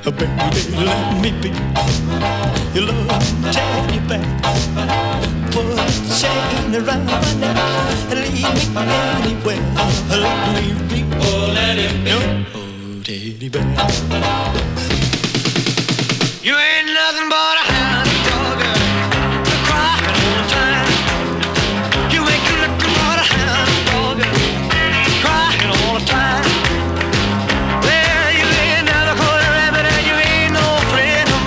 Baby, let me be your love teddy bear. Put a chain around my neck and leave me anywhere. Let me be, oh let him be, oh teddy bear. You ain't nothing but a hound dog, crying all the time. You ain't nothing but a hound dog, crying all the time. Well, you ain't never caught a rabbit and you ain't no friend of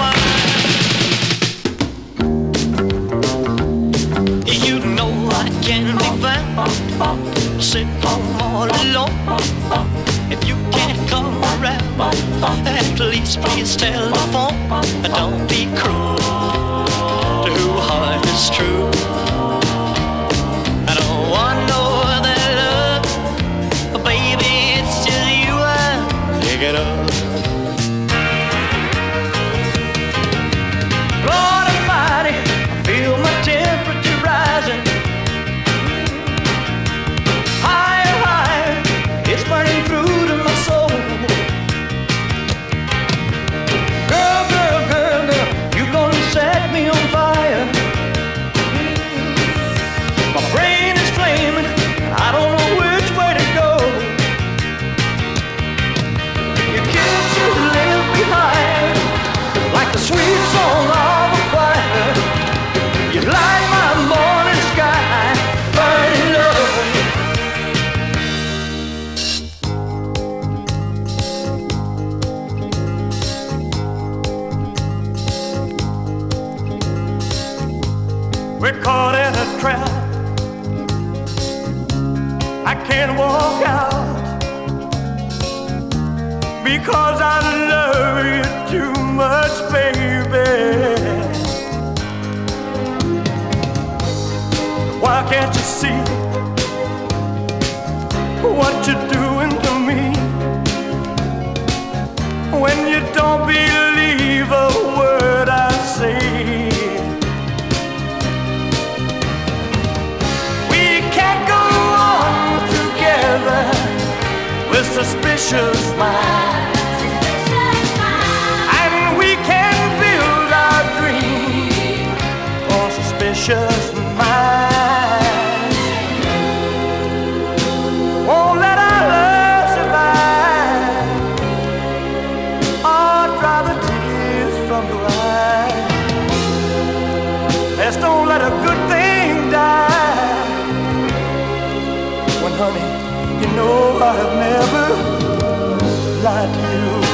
mine. You know I can be found sitting home all alone. If you can't come around, at least please telephone. Don't be cruel to whose heart is true. I don't want no other love, baby, it's just you I pick it up. Lord Almighty, I feel my temperature rising. Higher, higher, it's burning through to my soul. Girl, girl, girl, girl, you gonna set me on fire. My brain is flaming, I don't know which way to go. Your kisses live behind, like the sweet song of a choir. You light my morning sky, burning love. We're caught in a trap. I can't walk out because I love you too much, baby. Why can't you see what you're doing to me? When you don't believe a word I say. We can't go on together with suspicious minds. And we can build our dreams on suspicious minds. Won't let our love survive or dry the tears from your eyes. Let's don't let a good thing die. When honey, you know I have never lied to you.